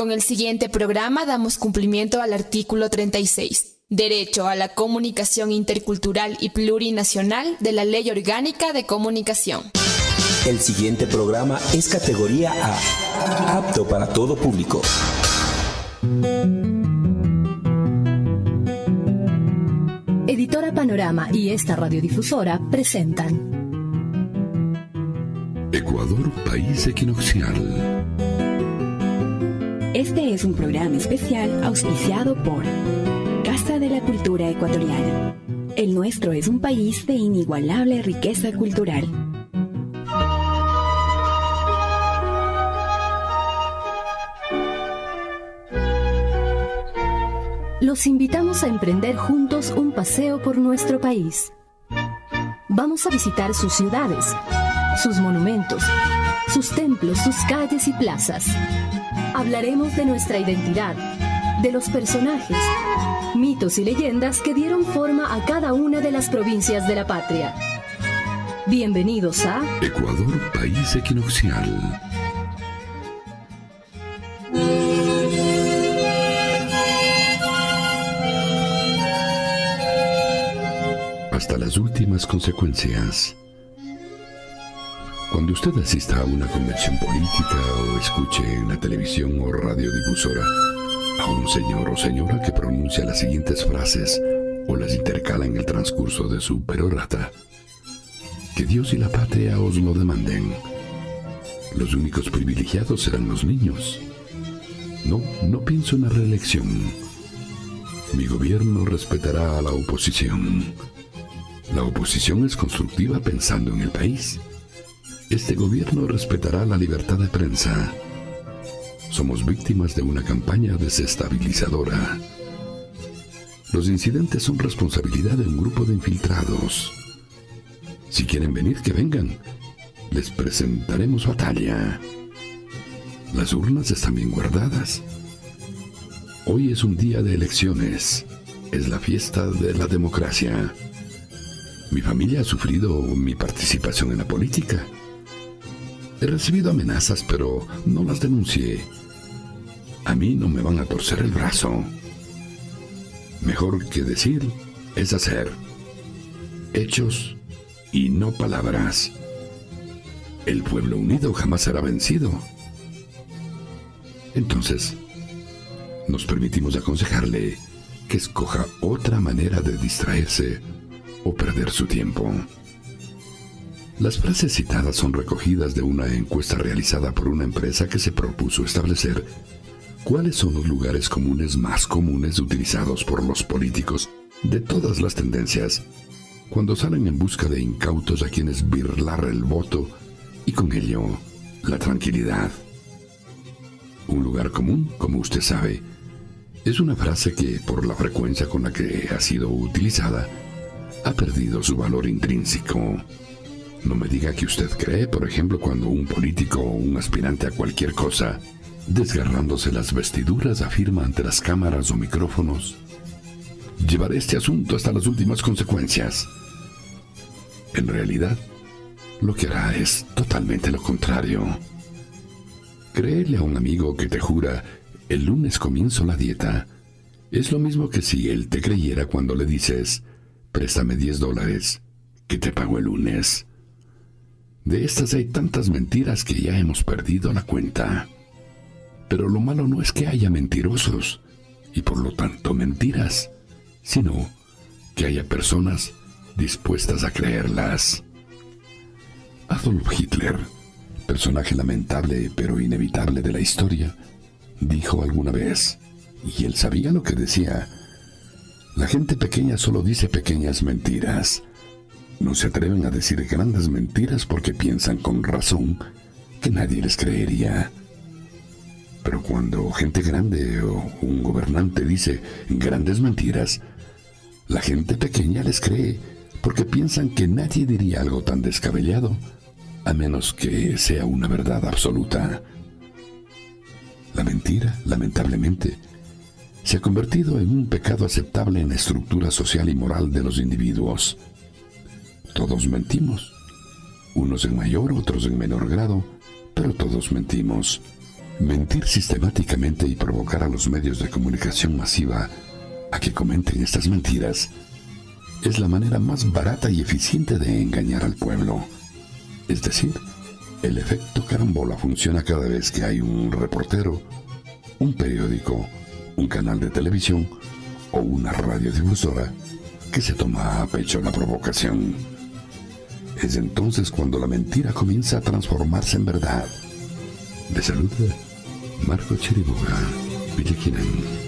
Con el siguiente programa damos cumplimiento al artículo 36, Derecho a la Comunicación Intercultural y Plurinacional de la Ley Orgánica de Comunicación. El siguiente programa es categoría A, apto para todo público. Editora Panorama y esta radiodifusora presentan Ecuador, país equinoccial. Este es un programa especial auspiciado por Casa de la Cultura Ecuatoriana. El nuestro es un país de inigualable riqueza cultural. Los invitamos a emprender juntos un paseo por nuestro país. Vamos a visitar sus ciudades, sus monumentos, sus templos, sus calles y plazas. Hablaremos de nuestra identidad, de los personajes, mitos y leyendas que dieron forma a cada una de las provincias de la patria. Bienvenidos a Ecuador, país equinoccial. Hasta las últimas consecuencias. Cuando usted asista a una convención política o escuche en la televisión o radiodifusora a un señor o señora que pronuncia las siguientes frases o las intercala en el transcurso de su perorata, que Dios y la patria os lo demanden. Los únicos privilegiados serán los niños. No pienso en la reelección. Mi gobierno respetará a la oposición. La oposición es constructiva pensando en el país. Este gobierno respetará la libertad de prensa. Somos víctimas de una campaña desestabilizadora. Los incidentes son responsabilidad de un grupo de infiltrados. Si quieren venir, que vengan. Les presentaremos batalla. Las urnas están bien guardadas. Hoy es un día de elecciones. Es la fiesta de la democracia. Mi familia ha sufrido mi participación en la política. He recibido amenazas, pero no las denuncié. A mí no me van a torcer el brazo. Mejor que decir es hacer. Hechos y no palabras. El pueblo unido jamás será vencido. Entonces, nos permitimos aconsejarle que escoja otra manera de distraerse o perder su tiempo. Las frases citadas son recogidas de una encuesta realizada por una empresa que se propuso establecer cuáles son los lugares comunes más comunes utilizados por los políticos de todas las tendencias cuando salen en busca de incautos a quienes birlar el voto y con ello la tranquilidad. Un lugar común, como usted sabe, es una frase que, por la frecuencia con la que ha sido utilizada, ha perdido su valor intrínseco. No me diga que usted cree, por ejemplo, cuando un político o un aspirante a cualquier cosa, desgarrándose las vestiduras, afirma ante las cámaras o micrófonos: llevaré este asunto hasta las últimas consecuencias. En realidad, lo que hará es totalmente lo contrario. Creerle a un amigo que te jura: el lunes comienzo la dieta, es lo mismo que si él te creyera cuando le dices: préstame $10, que te pago el lunes. De estas hay tantas mentiras que ya hemos perdido la cuenta. Pero lo malo no es que haya mentirosos, y por lo tanto mentiras, sino que haya personas dispuestas a creerlas. Adolf Hitler, personaje lamentable pero inevitable de la historia, dijo alguna vez, y él sabía lo que decía: la gente pequeña solo dice pequeñas mentiras. No se atreven a decir grandes mentiras porque piensan con razón que nadie les creería. Pero cuando gente grande o un gobernante dice grandes mentiras, la gente pequeña les cree porque piensan que nadie diría algo tan descabellado, a menos que sea una verdad absoluta. La mentira, lamentablemente, se ha convertido en un pecado aceptable en la estructura social y moral de los individuos. Todos mentimos, unos en mayor, otros en menor grado, pero todos mentimos. Mentir sistemáticamente y provocar a los medios de comunicación masiva a que comenten estas mentiras es la manera más barata y eficiente de engañar al pueblo. Es decir, el efecto carambola funciona cada vez que hay un reportero, un periódico, un canal de televisión o una radiodifusora que se toma a pecho la provocación. Es entonces cuando la mentira comienza a transformarse en verdad. Le saluda Marco Chiriboga, Villaquirán.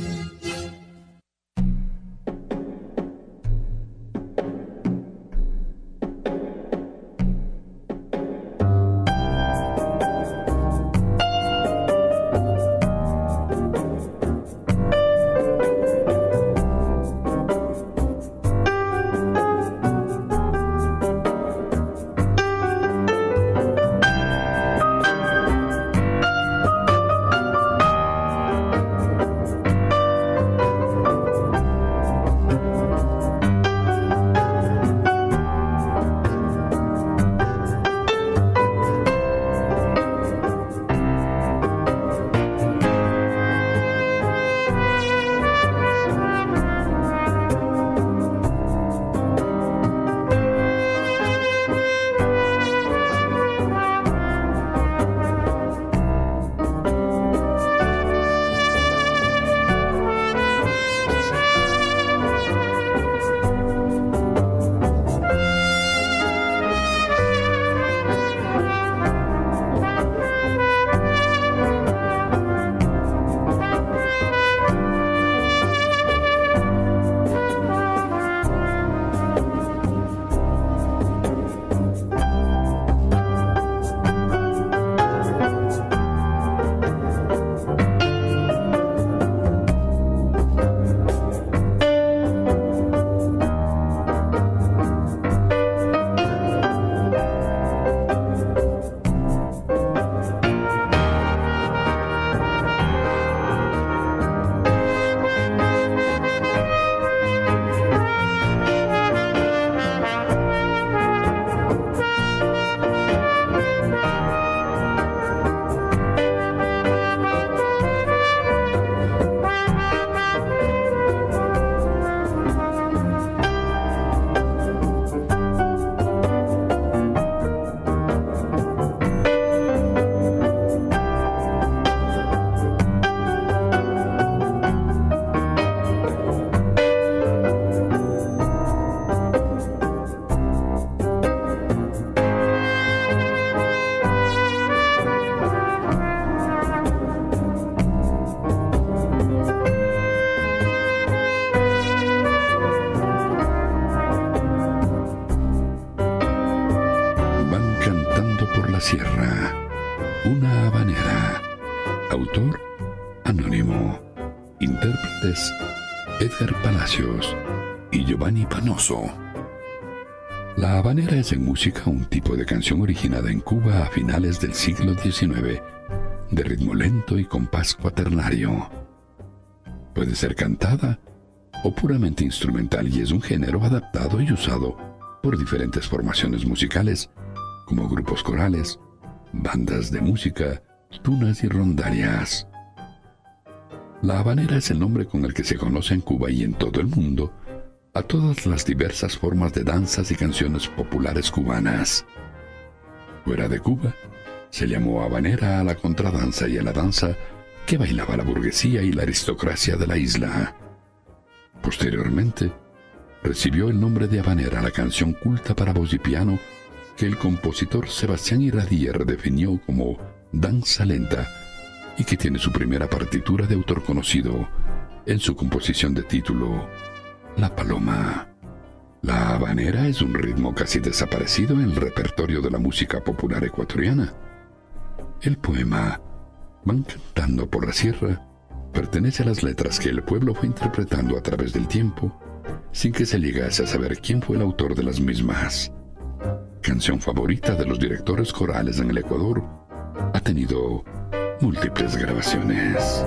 Sierra, una habanera. Autor anónimo. Intérpretes Edgar Palacios y Giovanni Panoso. La habanera es en música un tipo de canción originada en Cuba a finales del siglo XIX, de ritmo lento y compás cuaternario. Puede ser cantada o puramente instrumental y es un género adaptado y usado por diferentes formaciones musicales como grupos corales, bandas de música, tunas y rondallas. La habanera es el nombre con el que se conoce en Cuba y en todo el mundo a todas las diversas formas de danzas y canciones populares cubanas. Fuera de Cuba, se llamó habanera a la contradanza y a la danza que bailaba la burguesía y la aristocracia de la isla. Posteriormente, recibió el nombre de habanera la canción culta para voz y piano que el compositor Sebastián Iradier definió como danza lenta y que tiene su primera partitura de autor conocido en su composición de título La Paloma. La habanera es un ritmo casi desaparecido en el repertorio de la música popular ecuatoriana. El poema Van cantando por la sierra pertenece a las letras que el pueblo fue interpretando a través del tiempo sin que se llegase a saber quién fue el autor de las mismas. Canción favorita de los directores corales en el Ecuador, ha tenido múltiples grabaciones.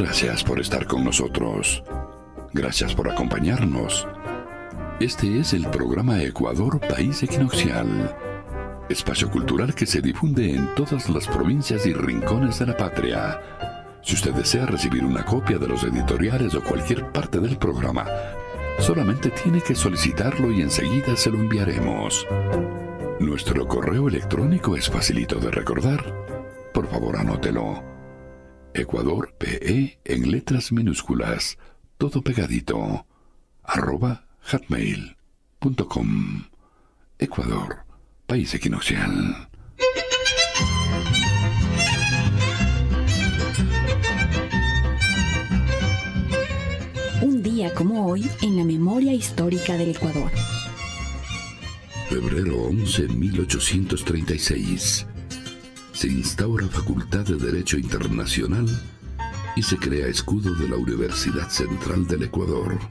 Gracias por estar con nosotros. Gracias por acompañarnos. Este es el programa Ecuador País Equinoccial, espacio cultural que se difunde en todas las provincias y rincones de la patria. Si usted desea recibir una copia de los editoriales o cualquier parte del programa, solamente tiene que solicitarlo y enseguida se lo enviaremos. Nuestro correo electrónico es facilito de recordar. Por favor, anótelo. Ecuador PE en letras minúsculas, todo pegadito, @hotmail.com. Ecuador, País Equinoccial. Un día como hoy en la memoria histórica del Ecuador. Febrero 11, 1836. Se instaura Facultad de Derecho Internacional y se crea escudo de la Universidad Central del Ecuador.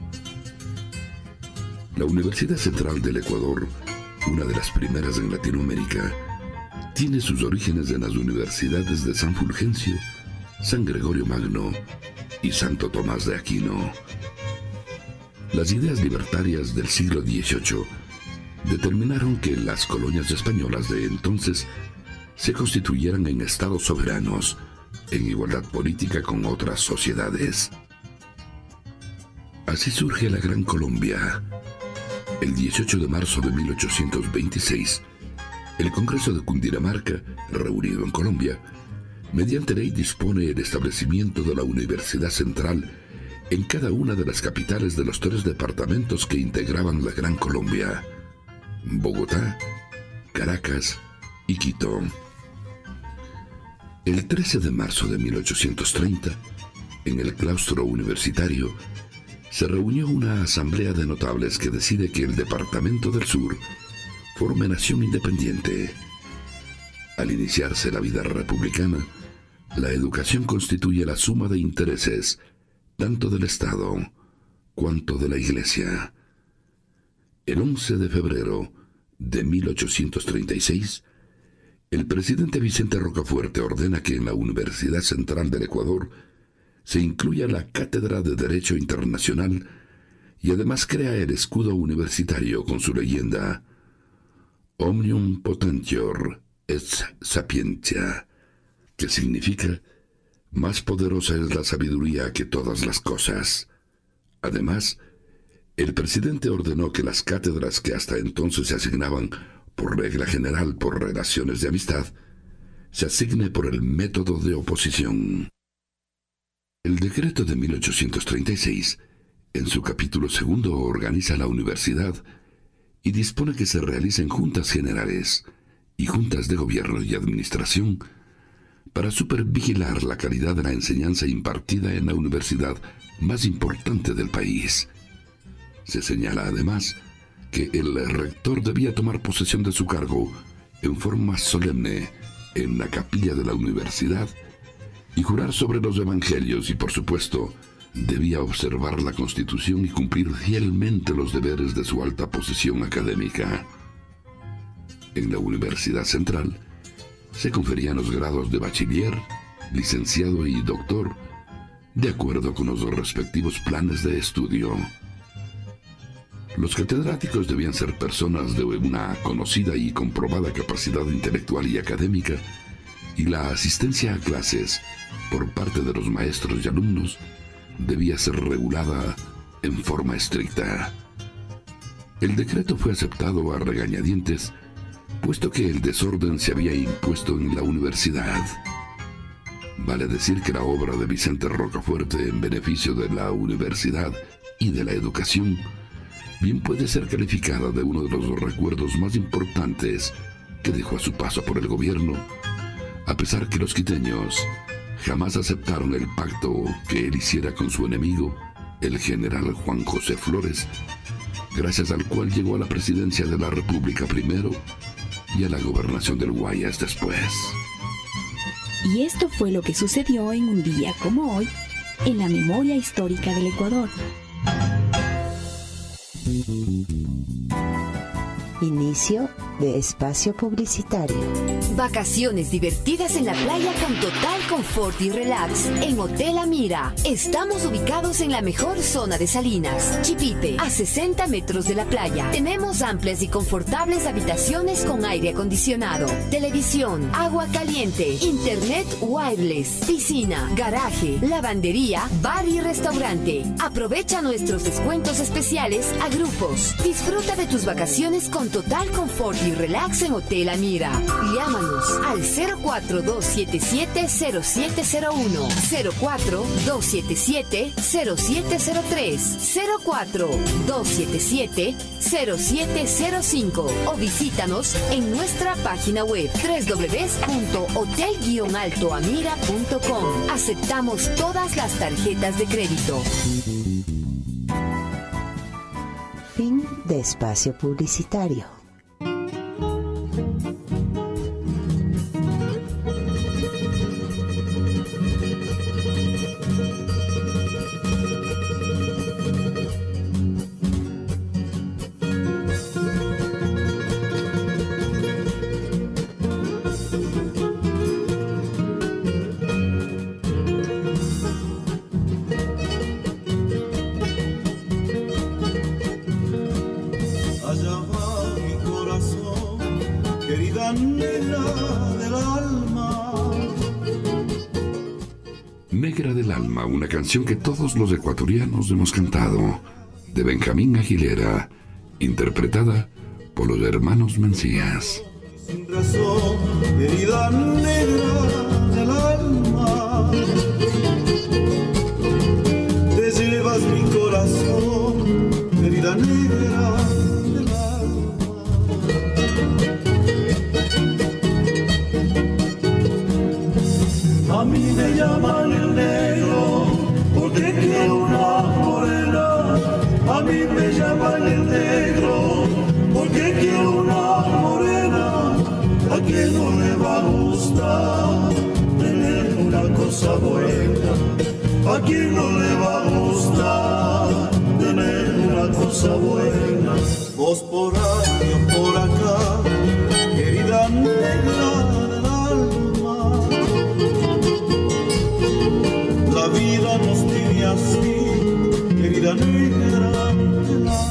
La Universidad Central del Ecuador, una de las primeras en Latinoamérica, tiene sus orígenes en las universidades de San Fulgencio, San Gregorio Magno y Santo Tomás de Aquino. Las ideas libertarias del siglo XVIII determinaron que las colonias españolas de entonces se constituyeran en estados soberanos, en igualdad política con otras sociedades. Así surge la Gran Colombia. El 18 de marzo de 1826, el Congreso de Cundinamarca, reunido en Colombia, mediante ley dispone el establecimiento de la Universidad Central en cada una de las capitales de los 3 departamentos que integraban la Gran Colombia: Bogotá, Caracas y Quito. El 13 de marzo de 1830, en el claustro universitario, se reunió una asamblea de notables que decide que el Departamento del Sur forme nación independiente. Al iniciarse la vida republicana, la educación constituye la suma de intereses tanto del Estado cuanto de la Iglesia. El 11 de febrero de 1836, el presidente Vicente Rocafuerte ordena que en la Universidad Central del Ecuador se incluya la Cátedra de Derecho Internacional y además crea el escudo universitario con su leyenda Omnium Potentior et Sapientia, que significa más poderosa es la sabiduría que todas las cosas. Además, el presidente ordenó que las cátedras que hasta entonces se asignaban por regla general por relaciones de amistad, se asigne por el método de oposición. El decreto de 1836, en su capítulo 2, organiza la universidad y dispone que se realicen juntas generales y juntas de gobierno y administración para supervigilar la calidad de la enseñanza impartida en la universidad más importante del país. Se señala además que el rector debía tomar posesión de su cargo en forma solemne en la capilla de la universidad y jurar sobre los evangelios y, por supuesto, debía observar la Constitución y cumplir fielmente los deberes de su alta posición académica. En la Universidad Central se conferían los grados de bachiller, licenciado y doctor, de acuerdo con los respectivos planes de estudio. Los catedráticos debían ser personas de una conocida y comprobada capacidad intelectual y académica, y la asistencia a clases por parte de los maestros y alumnos debía ser regulada en forma estricta. El decreto fue aceptado a regañadientes, puesto que el desorden se había impuesto en la universidad. Vale decir que la obra de Vicente Rocafuerte en beneficio de la universidad y de la educación bien puede ser calificada de uno de los recuerdos más importantes que dejó a su paso por el gobierno, a pesar que los quiteños jamás aceptaron el pacto que él hiciera con su enemigo, el general Juan José Flores, gracias al cual llegó a la presidencia de la República primero y a la gobernación del Guayas después. Y esto fue lo que sucedió en un día como hoy en la memoria histórica del Ecuador. Inicio de espacio publicitario. Vacaciones divertidas en la playa con total confort y relax en Hotel Amira. Estamos ubicados en la mejor zona de Salinas, Chipite, a 60 metros de la playa. Tenemos amplias y confortables habitaciones con aire acondicionado, televisión, agua caliente, internet wireless, piscina, garaje, lavandería, bar y restaurante. Aprovecha nuestros descuentos especiales a grupos. Disfruta de tus vacaciones con total confort y relax en Hotel Amira. Llámanos al 04-277-0701, 04-277-0703, 04-277-0705 o visítanos en nuestra página web www.hotel-altoamira.com. Aceptamos todas las tarjetas de crédito. Fin de espacio publicitario. Negra del Alma, una canción que todos los ecuatorianos hemos cantado, de Benjamín Aguilera, interpretada por los hermanos Mencías. Sin razón, herida negra del alma, te llevas mi corazón, herida negra del alma. A mí me llaman el negro porque quiero una morena. A mí me llaman el negro porque quiero una morena. ¿A quién no le va a gustar tener una cosa buena? ¿A quién no le va a gustar tener una cosa buena? Vos por ahí, yo por acá, querida negra del alma. La vida nos tiene así, querida negra del alma.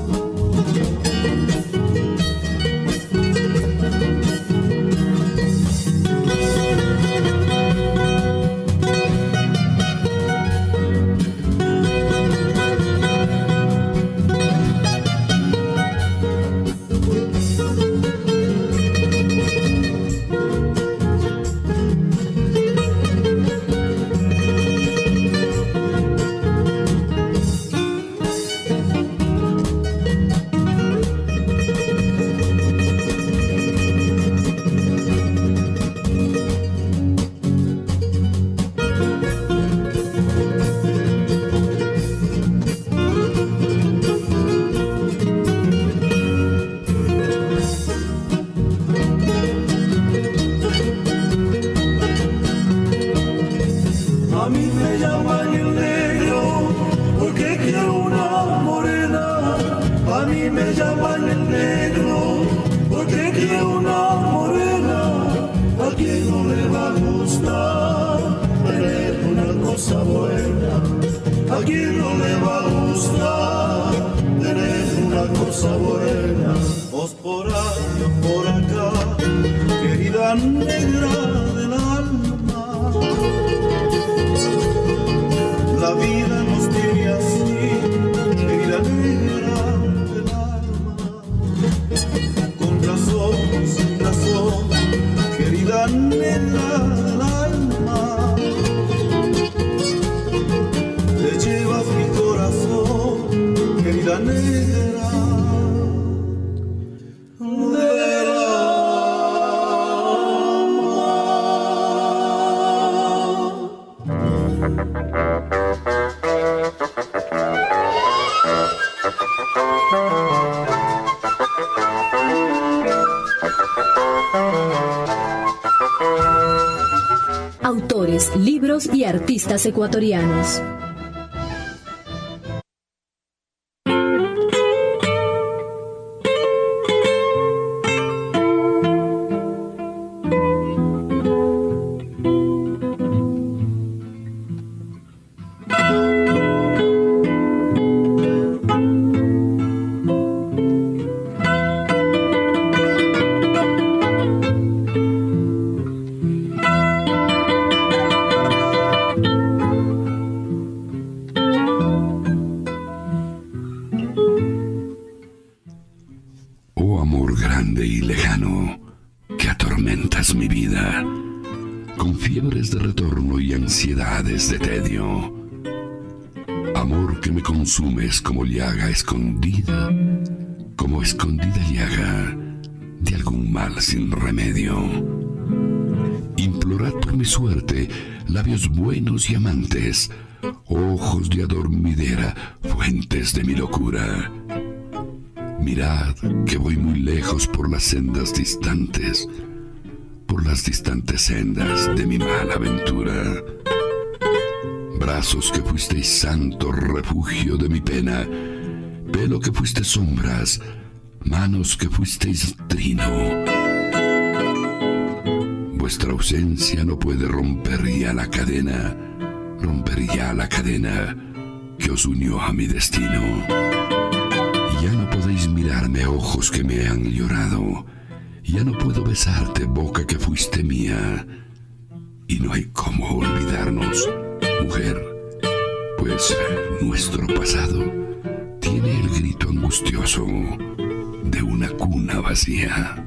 Autores, libros y artistas ecuatorianos. vida, con fiebres de retorno y ansiedades de tedio. Amor que me consumes como llaga escondida, como escondida llaga de algún mal sin remedio. Implorad por mi suerte labios buenos y amantes, ojos de adormidera, fuentes de mi locura. Mirad que voy muy lejos por las sendas distantes, por las distantes sendas de mi mala aventura. Brazos que fuisteis santo refugio de mi pena, pelo que fuiste sombras, manos que fuisteis trino. Vuestra ausencia no puede romper ya la cadena que os unió a mi destino. Ya no podéis mirarme ojos que me han llorado, ya no puedo besarte boca que fuiste mía, y no hay cómo olvidarnos, mujer, pues nuestro pasado tiene el grito angustioso de una cuna vacía.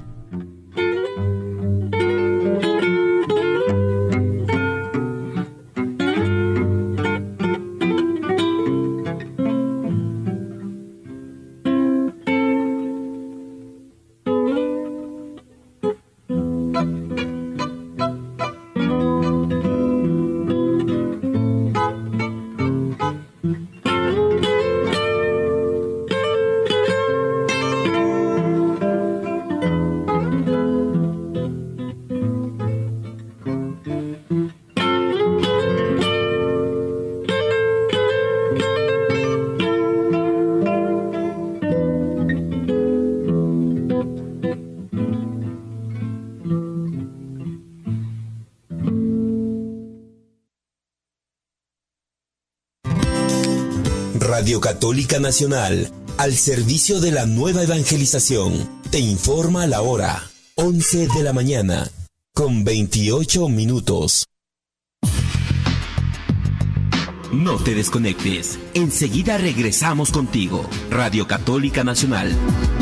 Radio Católica Nacional, al servicio de la nueva evangelización, te informa la hora, 11 de la mañana, con 28 minutos. No te desconectes, enseguida regresamos contigo. Radio Católica Nacional.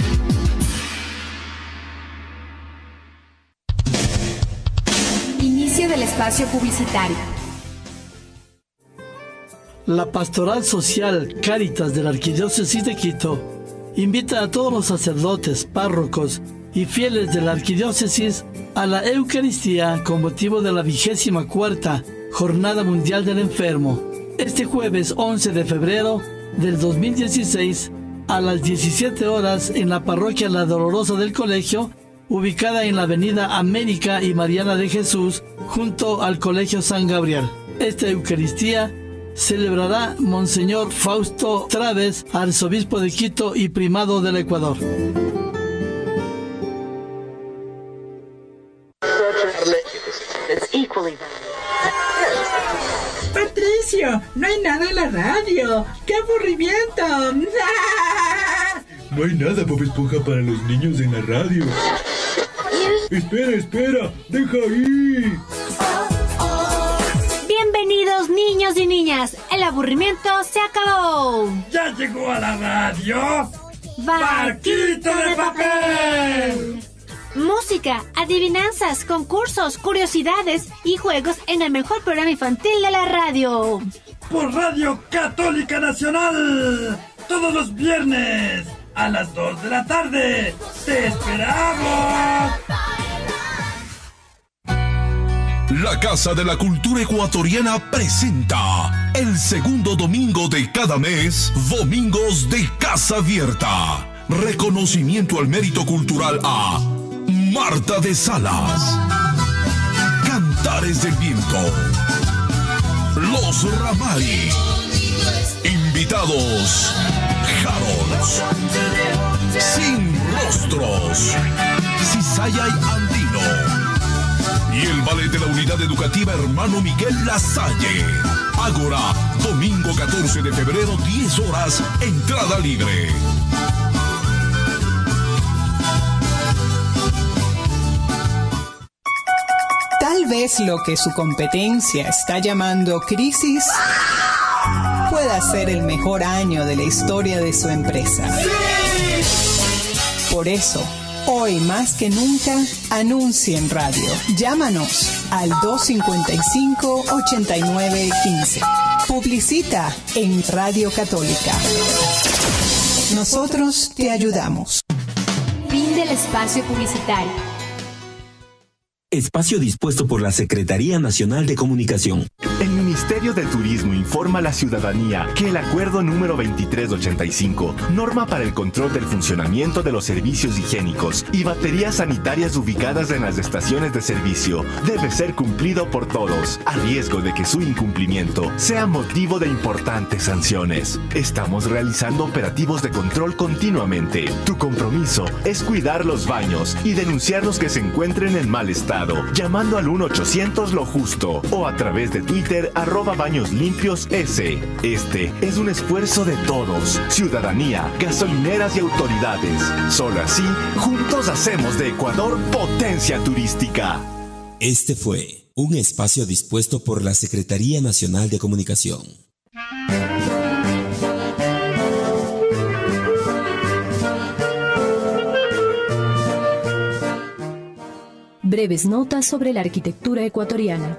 Inicio del espacio publicitario. La Pastoral Social Cáritas de la Arquidiócesis de Quito invita a todos los sacerdotes, párrocos y fieles de la Arquidiócesis a la Eucaristía con motivo de la 24ª Jornada Mundial del Enfermo, este jueves 11 de febrero del 2016 a las 17 horas en la Parroquia La Dolorosa del Colegio, ubicada en la Avenida América y Mariana de Jesús, junto al Colegio San Gabriel. Esta Eucaristía celebrará Monseñor Fausto Traves, arzobispo de Quito y primado del Ecuador. Patricio, no hay nada en la radio. ¡Qué aburrimiento! No hay nada, Bob Esponja, para los niños en la radio. Espera, deja ahí. Bienvenidos niños y niñas, el aburrimiento se acabó. ¿Ya llegó a la radio? ¡Barquito de papel! Música, adivinanzas, concursos, curiosidades y juegos en el mejor programa infantil de la radio. Por Radio Católica Nacional, todos los viernes a las 2 de la tarde. ¡Te esperamos! La Casa de la Cultura Ecuatoriana presenta el segundo domingo de cada mes, Domingos de Casa Abierta. Reconocimiento al mérito cultural a Marta de Salas. Cantares del Viento. Los Ramay. Invitados: Harolds, Sin Rostros, Cisayay Andino y el ballet de la Unidad Educativa Hermano Miguel Lasalle. Ágora, domingo 14 de febrero, 10 horas, entrada libre. Tal vez lo que su competencia está llamando crisis pueda ser el mejor año de la historia de su empresa. Por eso, Hoy más que nunca, anuncia en radio. Llámanos al 255-8915. Publicita en Radio Católica. Nosotros te ayudamos. Fin del espacio publicitario. Espacio dispuesto por la Secretaría Nacional de Comunicación. El Ministerio de Turismo informa a la ciudadanía que el acuerdo número 2385, norma para el control del funcionamiento de los servicios higiénicos y baterías sanitarias ubicadas en las estaciones de servicio, debe ser cumplido por todos, a riesgo de que su incumplimiento sea motivo de importantes sanciones. Estamos realizando operativos de control continuamente. Tu compromiso es cuidar los baños y denunciar los que se encuentren en mal estado, llamando al 1-800 lo justo o a través de Twitter @bañoslimpios.s. Este es un esfuerzo de todos, ciudadanía, gasolineras y autoridades. Solo así, juntos hacemos de Ecuador potencia turística. Este fue un espacio dispuesto por la Secretaría Nacional de Comunicación. Breves notas sobre la arquitectura ecuatoriana.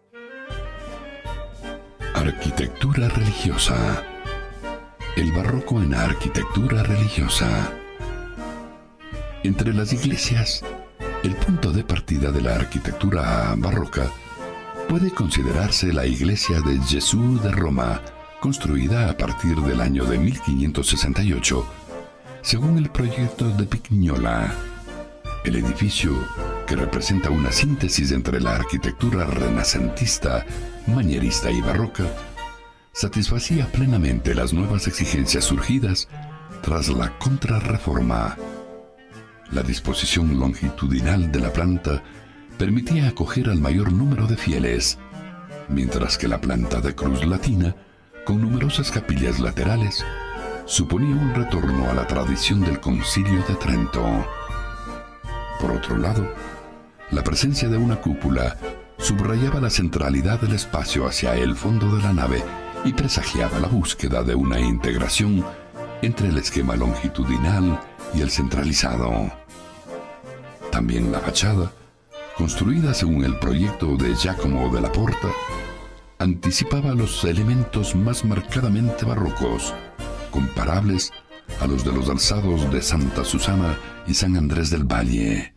Arquitectura religiosa. El barroco en la arquitectura religiosa. Entre las iglesias, el punto de partida de la arquitectura barroca puede considerarse la iglesia de Jesús de Roma, construida a partir del año de 1568, según el proyecto de Pignola. El edificio, que representa una síntesis entre la arquitectura renacentista, manierista y barroca, satisfacía plenamente las nuevas exigencias surgidas tras la Contrarreforma. La disposición longitudinal de la planta permitía acoger al mayor número de fieles, mientras que la planta de cruz latina, con numerosas capillas laterales, suponía un retorno a la tradición del Concilio de Trento. Por otro lado, la presencia de una cúpula subrayaba la centralidad del espacio hacia el fondo de la nave y presagiaba la búsqueda de una integración entre el esquema longitudinal y el centralizado. También la fachada, construida según el proyecto de Giacomo della Porta, anticipaba los elementos más marcadamente barrocos, comparables a los de los alzados de Santa Susana y San Andrés del Valle.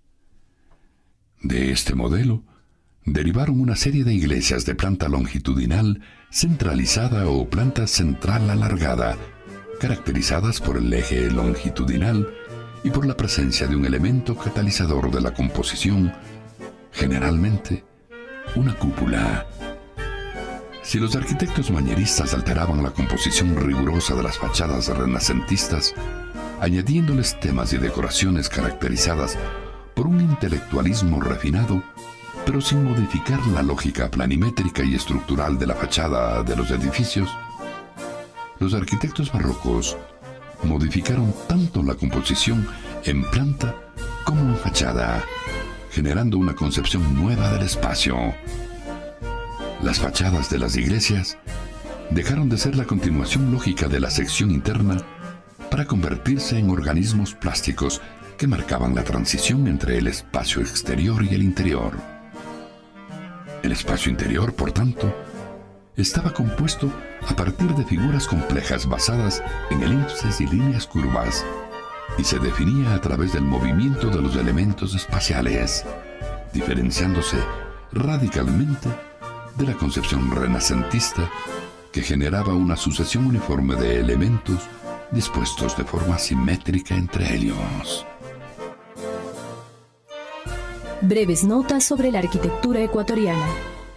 De este modelo derivaron una serie de iglesias de planta longitudinal centralizada o planta central alargada, caracterizadas por el eje longitudinal y por la presencia de un elemento catalizador de la composición, generalmente una cúpula. Si los arquitectos manieristas alteraban la composición rigurosa de las fachadas renacentistas, añadiéndoles temas y decoraciones caracterizadas por un intelectualismo refinado, pero sin modificar la lógica planimétrica y estructural de la fachada de los edificios, los arquitectos barrocos modificaron tanto la composición en planta como en fachada, generando una concepción nueva del espacio. Las fachadas de las iglesias dejaron de ser la continuación lógica de la sección interna para convertirse en organismos plásticos que marcaban la transición entre el espacio exterior y el interior. El espacio interior, por tanto, estaba compuesto a partir de figuras complejas basadas en elipses y líneas curvas, y se definía a través del movimiento de los elementos espaciales, diferenciándose radicalmente de la concepción renacentista que generaba una sucesión uniforme de elementos dispuestos de forma simétrica entre ellos. Breves notas sobre la arquitectura ecuatoriana.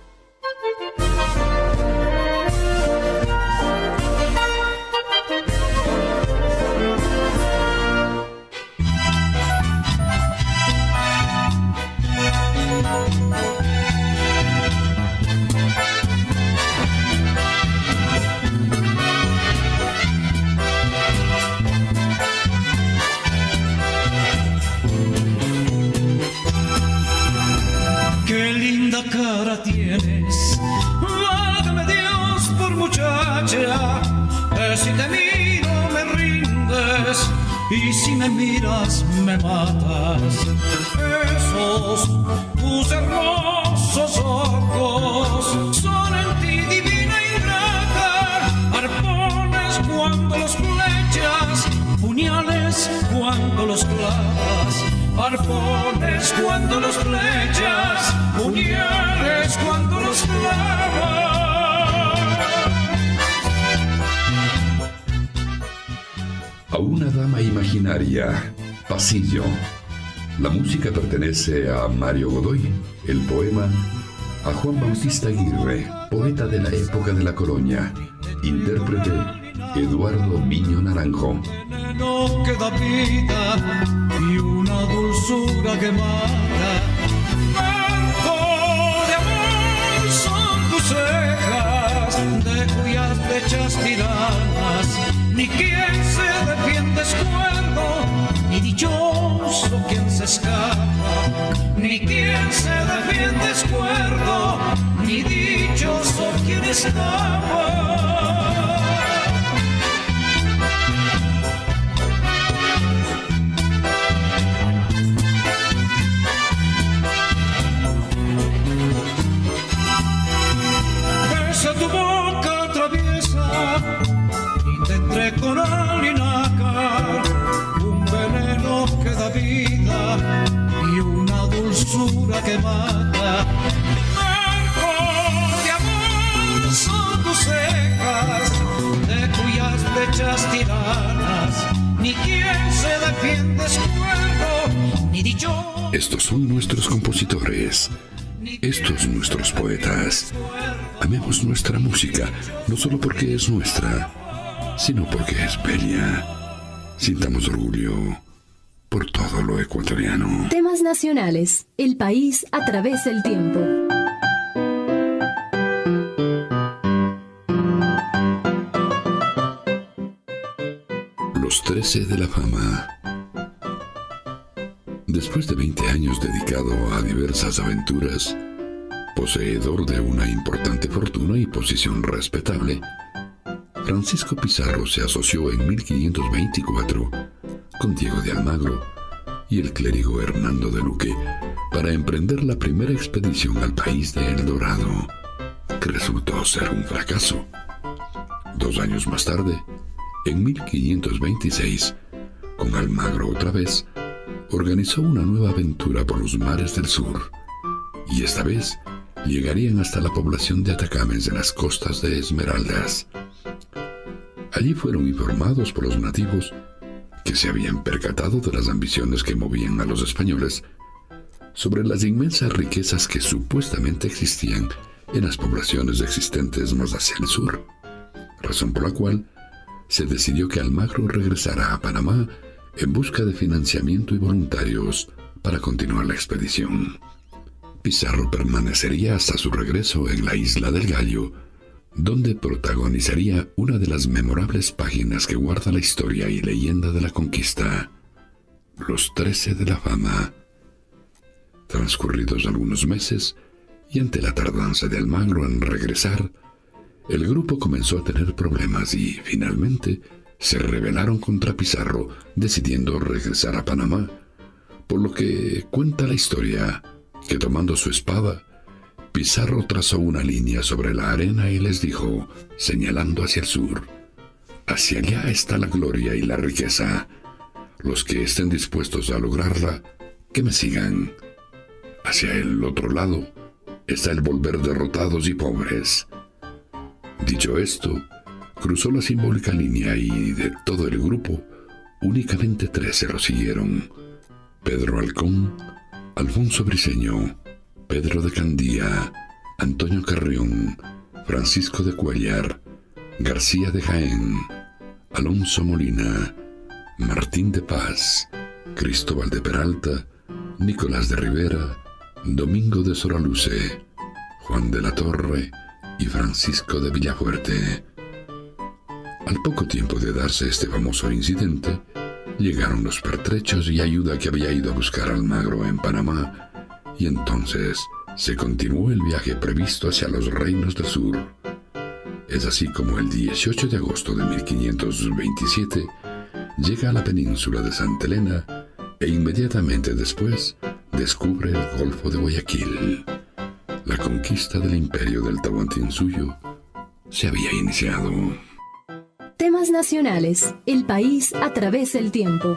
Qué linda cara tienes, válgame Dios por muchacha, que si te miro me rindes, y si me miras me matas. Esos tus hermosos ojos son en ti divina ingrata, arpones cuando los flechas, puñales cuando los clavas, arpones cuando los flechas, puñales cuando los clavas. A una dama imaginaria, Pasillo. La música pertenece a Mario Godoy, el poema a Juan Bautista Aguirre, poeta de la época de la colonia, intérprete Eduardo Viño Naranjo. No queda vida y una dulzura que mata. Barco de amor son tus cejas, de cuyas flechas tiranas ni quien se defiende es cuerdo, ni dichoso quien se escapa. Ni quien se defiende es cuerdo, ni dichoso quien escapa. Besa tu boca traviesa y tendré coral y nácar, un veneno que da vida y una dulzura que mata. Marco de amor son tus cejas, de cuyas flechas tiranas ni quien se defiende es cuerdo, ni dicho. Estos son nuestros compositores, estos nuestros poetas. Amemos nuestra música, no solo porque es nuestra, sino porque es bella. Sintamos orgullo por todo lo ecuatoriano. Temas nacionales, el país a través del tiempo. Los 13 de la fama. Después de 20 años dedicado a diversas aventuras, poseedor de una importante fortuna y posición respetable, Francisco Pizarro se asoció en 1524 con Diego de Almagro y el clérigo Hernando de Luque para emprender la primera expedición al país de El Dorado, que resultó ser un fracaso. 2 años más tarde, en 1526, con Almagro otra vez, organizó una nueva aventura por los mares del sur, y esta vez llegarían hasta la población de Atacames en las costas de Esmeraldas. Allí fueron informados por los nativos que se habían percatado de las ambiciones que movían a los españoles sobre las inmensas riquezas que supuestamente existían en las poblaciones existentes más hacia el sur, razón por la cual se decidió que Almagro regresara a Panamá en busca de financiamiento y voluntarios para continuar la expedición. Pizarro permanecería hasta su regreso en la Isla del Gallo, donde protagonizaría una de las memorables páginas que guarda la historia y leyenda de la conquista, los 13 de la fama. Transcurridos algunos meses, y ante la tardanza de Almagro en regresar, el grupo comenzó a tener problemas y, finalmente, se rebelaron contra Pizarro, decidiendo regresar a Panamá, por lo que cuenta la historia que, tomando su espada, Pizarro trazó una línea sobre la arena y les dijo, señalando hacia el sur: hacia allá está la gloria y la riqueza. Los que estén dispuestos a lograrla, que me sigan. Hacia el otro lado está el volver derrotados y pobres. Dicho esto, cruzó la simbólica línea y de todo el grupo, únicamente 13 lo siguieron: Pedro Halcón, Alfonso Briceño, Pedro de Candía, Antonio Carrión, Francisco de Cuellar, García de Jaén, Alonso Molina, Martín de Paz, Cristóbal de Peralta, Nicolás de Rivera, Domingo de Soraluce, Juan de la Torre y Francisco de Villafuerte. Al poco tiempo de darse este famoso incidente, llegaron los pertrechos y ayuda que había ido a buscar Almagro en Panamá, y entonces se continuó el viaje previsto hacia los reinos del sur. Es así como el 18 de agosto de 1527 llega a la península de Santa Elena e inmediatamente después descubre el Golfo de Guayaquil. La conquista del imperio del Tahuantinsuyo se había iniciado. Temas nacionales. El país a través del tiempo.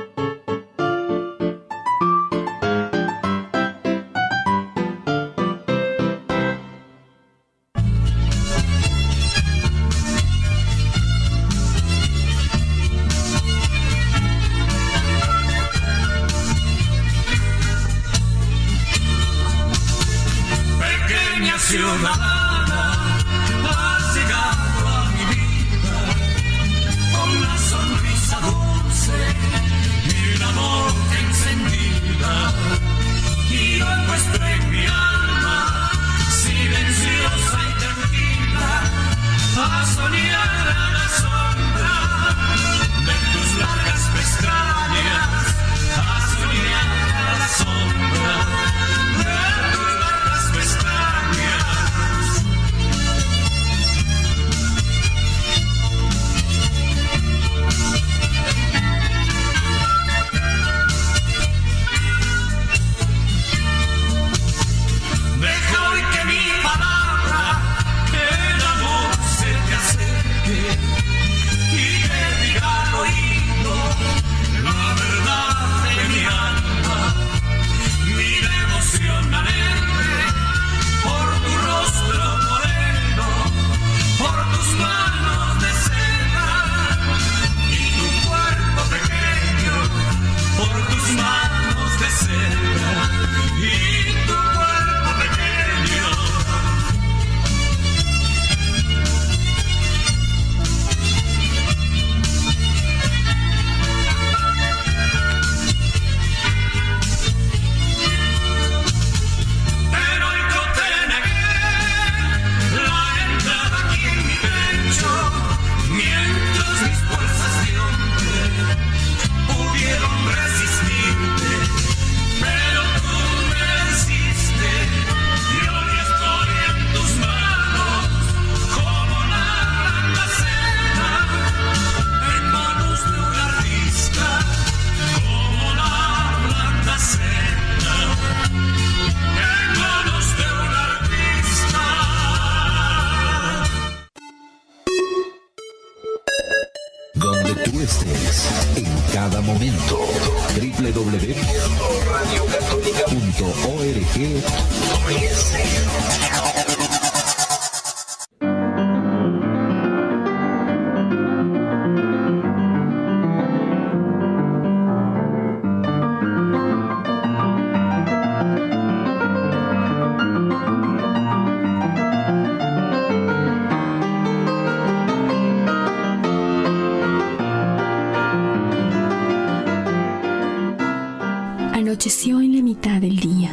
Anocheció en la mitad del día.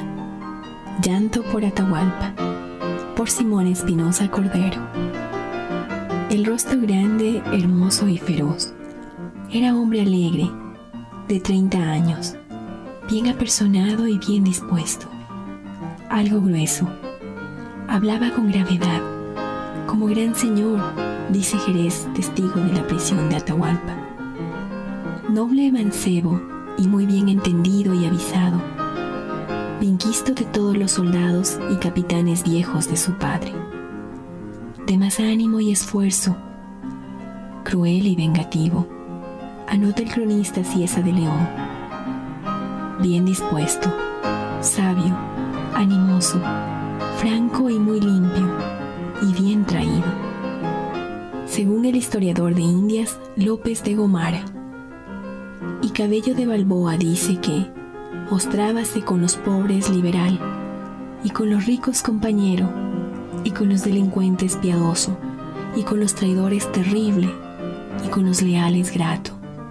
Llanto por Atahualpa, por Simón Espinosa Cordero. El rostro grande, hermoso y feroz. Era hombre alegre, de 30 años, bien apersonado y bien dispuesto. Algo grueso. Hablaba con gravedad, como gran señor, dice Jerez, testigo de la prisión de Atahualpa. Noble mancebo y muy bien entendido y avisado, benquisto de todos los soldados y capitanes viejos de su padre, de más ánimo y esfuerzo, cruel y vengativo, anota el cronista Cieza de León. Bien dispuesto, sabio, animoso, franco y muy limpio, y bien traído, según el historiador de Indias López de Gomara. Y Cabello de Balboa dice que mostrábase con los pobres liberal, y con los ricos compañero, y con los delincuentes piadoso, y con los traidores terrible, y con los leales grato.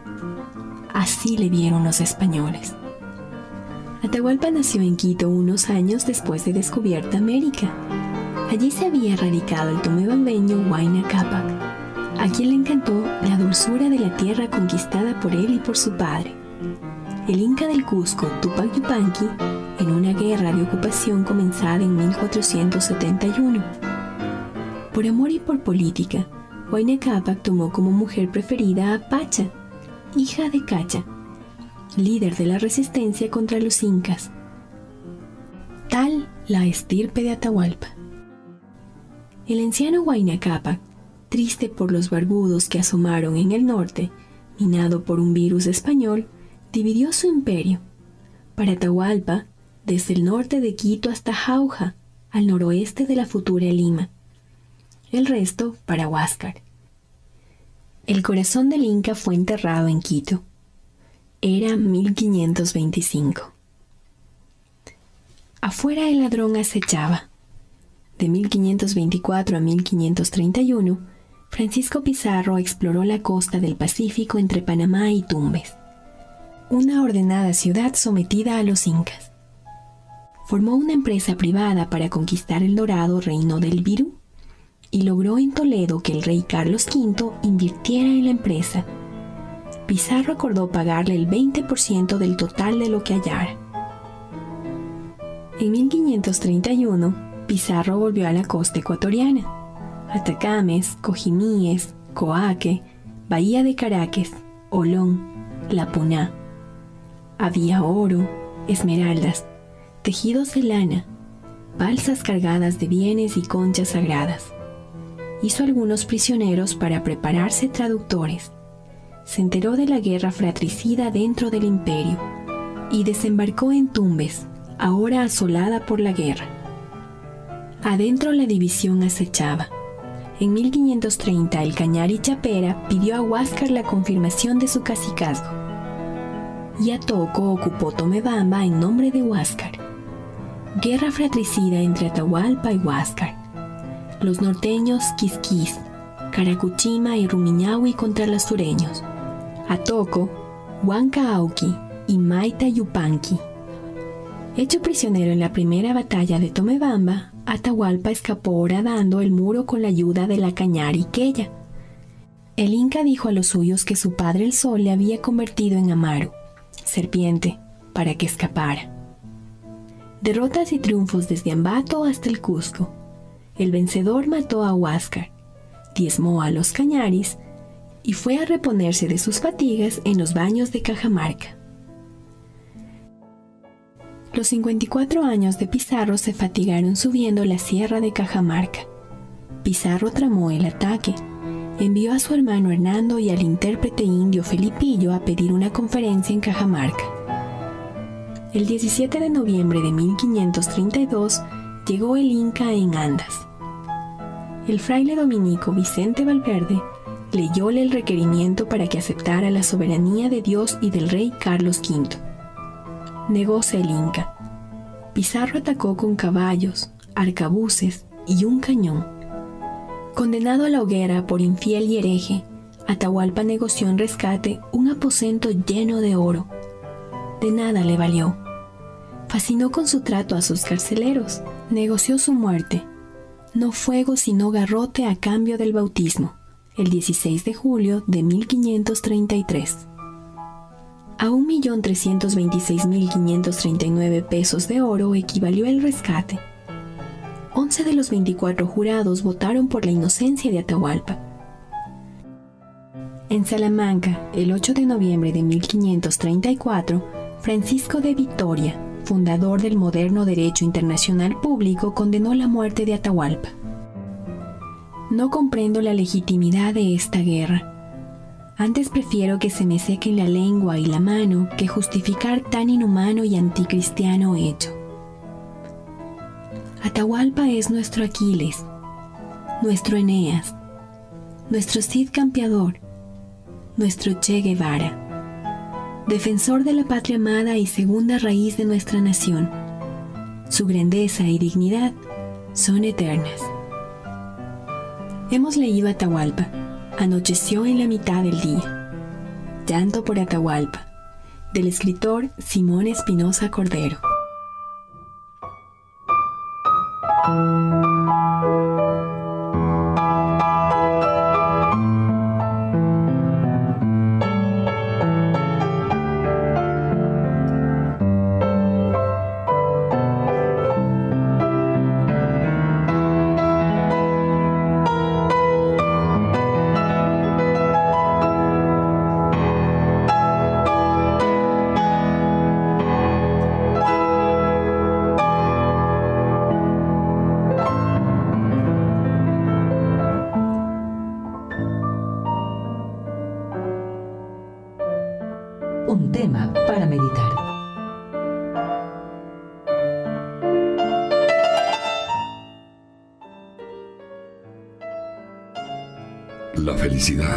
Así le vieron los españoles. Atahualpa nació en Quito unos años después de descubierta América. Allí se había radicado el tumebambeño Huayna Cápac, a quien le encantó la dulzura de la tierra conquistada por él y por su padre. El inca del Cusco, Tupac Yupanqui, en una guerra de ocupación comenzada en 1471. Por amor y por política, Huayna Cápac tomó como mujer preferida a Pacha, hija de Cacha, líder de la resistencia contra los incas. Tal la estirpe de Atahualpa. El anciano Huayna Cápac, triste por los barbudos que asomaron en el norte, minado por un virus español, dividió su imperio. Para Atahualpa, desde el norte de Quito hasta Jauja, al noroeste de la futura Lima. El resto para Huáscar. El corazón del Inca fue enterrado en Quito. Era 1525. Afuera el ladrón acechaba. De 1524 a 1531, Francisco Pizarro exploró la costa del Pacífico entre Panamá y Tumbes, una ordenada ciudad sometida a los incas. Formó una empresa privada para conquistar el dorado reino del Virú y logró en Toledo que el rey Carlos V invirtiera en la empresa. Pizarro acordó pagarle el 20% del total de lo que hallara. En 1531, Pizarro volvió a la costa ecuatoriana. Atacames, Cojimíes, Coaque, Bahía de Caracas, Olón, La Puná. Había oro, esmeraldas, tejidos de lana, balsas cargadas de bienes y conchas sagradas. Hizo algunos prisioneros para prepararse traductores. Se enteró de la guerra fratricida dentro del imperio y desembarcó en Tumbes, ahora asolada por la guerra. Adentro la división acechaba. En 1530 el Cañari Chapera pidió a Huáscar la confirmación de su cacicazgo. Y Atoco ocupó Tomebamba en nombre de Huáscar. Guerra fratricida entre Atahualpa y Huáscar. Los norteños Quisquís, Caracuchima y Rumiñahui contra los sureños. Atoco, Huancahauqui y Maita Yupanqui. Hecho prisionero en la primera batalla de Tomebamba, Atahualpa escapó horadando el muro con la ayuda de la Cañari Quella. El Inca dijo a los suyos que su padre el Sol le había convertido en Amaru, serpiente, para que escapara. Derrotas y triunfos desde Ambato hasta el Cusco. El vencedor mató a Huáscar, diezmó a los Cañaris y fue a reponerse de sus fatigas en los baños de Cajamarca. Los 54 años de Pizarro se fatigaron subiendo la sierra de Cajamarca. Pizarro tramó el ataque. Envió a su hermano Hernando y al intérprete indio Felipillo a pedir una conferencia en Cajamarca. El 17 de noviembre de 1532 llegó el Inca en Andas. El fraile dominico Vicente Valverde leyóle el requerimiento para que aceptara la soberanía de Dios y del rey Carlos V. Negóse el Inca. Pizarro atacó con caballos, arcabuces y un cañón. Condenado a la hoguera por infiel y hereje, Atahualpa negoció en rescate un aposento lleno de oro. De nada le valió. Fascinó con su trato a sus carceleros. Negoció su muerte. No fuego sino garrote a cambio del bautismo, el 16 de julio de 1533. A 1.326.539 pesos de oro equivalió el rescate. 11 de los 24 jurados votaron por la inocencia de Atahualpa. En Salamanca, el 8 de noviembre de 1534, Francisco de Vitoria, fundador del moderno derecho internacional público, condenó la muerte de Atahualpa. No comprendo la legitimidad de esta guerra. Antes prefiero que se me sequen la lengua y la mano que justificar tan inhumano y anticristiano hecho. Atahualpa es nuestro Aquiles, nuestro Eneas, nuestro Cid campeador, nuestro Che Guevara, defensor de la patria amada y segunda raíz de nuestra nación. Su grandeza y dignidad son eternas. Hemos leído Atahualpa. Anocheció en la mitad del día. Llanto por Atahualpa, del escritor Simón Espinosa Cordero. tema para meditar. La felicidad.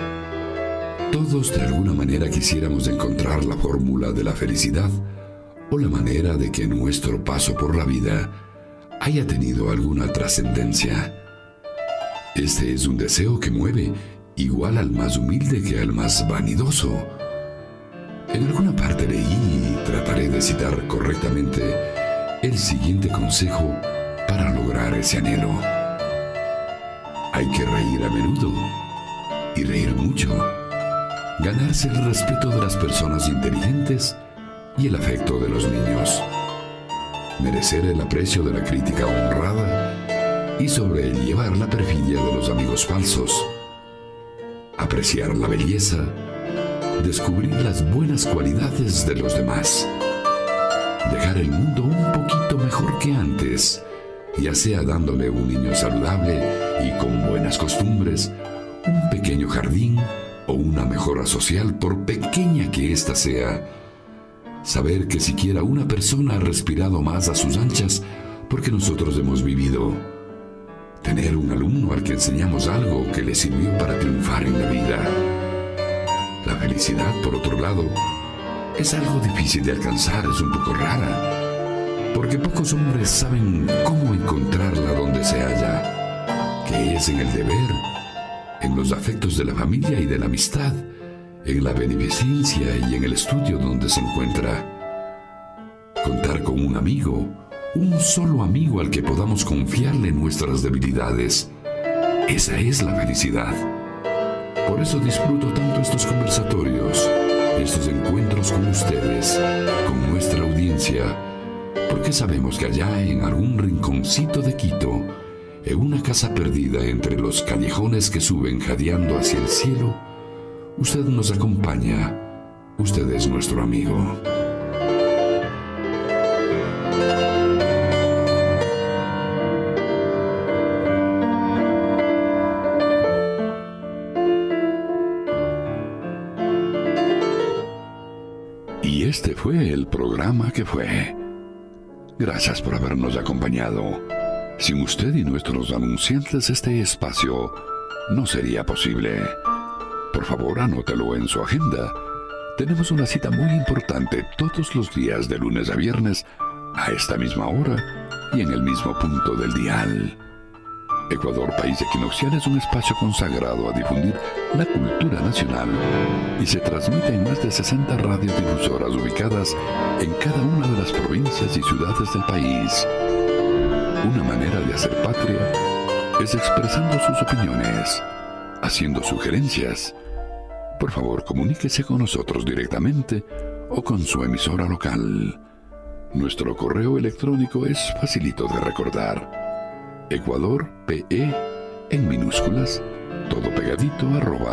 Todos de alguna manera quisiéramos encontrar la fórmula de la felicidad o la manera de que nuestro paso por la vida haya tenido alguna trascendencia. Este es un deseo que mueve igual al más humilde que al más vanidoso. En alguna parte leí y trataré de citar correctamente el siguiente consejo para lograr ese anhelo. Hay que reír a menudo y reír mucho. Ganarse el respeto de las personas inteligentes y el afecto de los niños. Merecer el aprecio de la crítica honrada y sobrellevar la perfidia de los amigos falsos. Apreciar la belleza, descubrir las buenas cualidades de los demás. Dejar el mundo un poquito mejor que antes, ya sea dándole un niño saludable y con buenas costumbres, un pequeño jardín o una mejora social, por pequeña que ésta sea. Saber que siquiera una persona ha respirado más a sus anchas porque nosotros hemos vivido. Tener un alumno al que enseñamos algo que le sirvió para triunfar en la vida. La felicidad, por otro lado, es algo difícil de alcanzar, es un poco rara, porque pocos hombres saben cómo encontrarla donde se halla, que es en el deber, en los afectos de la familia y de la amistad, en la beneficencia y en el estudio donde se encuentra. Contar con un amigo, un solo amigo al que podamos confiarle nuestras debilidades. Esa es la felicidad. Por eso disfruto tanto estos conversatorios, estos encuentros con ustedes, con nuestra audiencia, porque sabemos que allá en algún rinconcito de Quito, en una casa perdida entre los callejones que suben jadeando hacia el cielo, usted nos acompaña, usted es nuestro amigo. Y este fue el programa que fue. Gracias por habernos acompañado. Sin usted y nuestros anunciantes, este espacio no sería posible. Por favor, anótelo en su agenda. Tenemos una cita muy importante todos los días de lunes a viernes a esta misma hora y en el mismo punto del dial. Ecuador País Equinoccial es un espacio consagrado a difundir la cultura nacional y se transmite en más de 60 radiodifusoras ubicadas en cada una de las provincias y ciudades del país. Una manera de hacer patria es expresando sus opiniones, haciendo sugerencias. Por favor, comuníquese con nosotros directamente o con su emisora local. Nuestro correo electrónico es facilito de recordar. EcuadorPE en minúsculas, todo pegadito,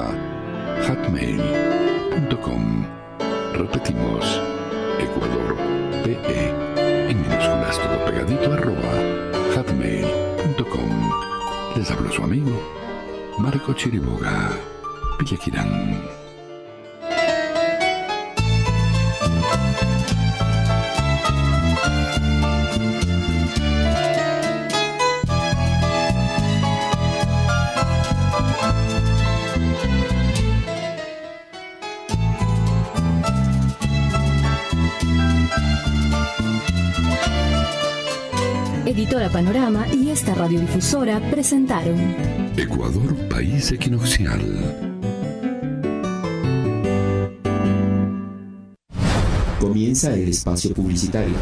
@hotmail.com. Repetimos, EcuadorPE en minúsculas, todo pegadito, @hotmail.com. Les habló su amigo Marco Chiriboga, Villaquirán. Editora Panorama y esta radiodifusora presentaron Ecuador País Equinoccial. Comienza el espacio publicitario.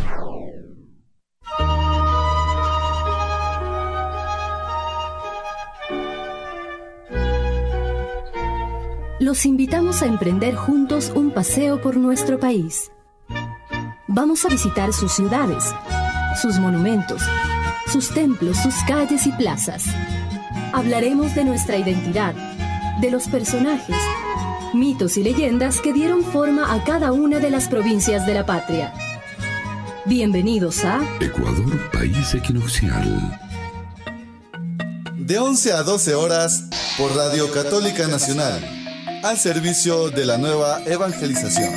Los invitamos a emprender juntos un paseo por nuestro país. Vamos a visitar sus ciudades, sus monumentos, sus templos, sus calles y plazas. Hablaremos de nuestra identidad, de los personajes, mitos y leyendas que dieron forma a cada una de las provincias de la patria. Bienvenidos a Ecuador País Equinoccial. De 11 a 12 horas por Radio Católica Nacional. al servicio de la nueva evangelización.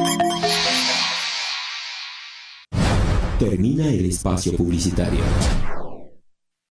Termina el espacio publicitario.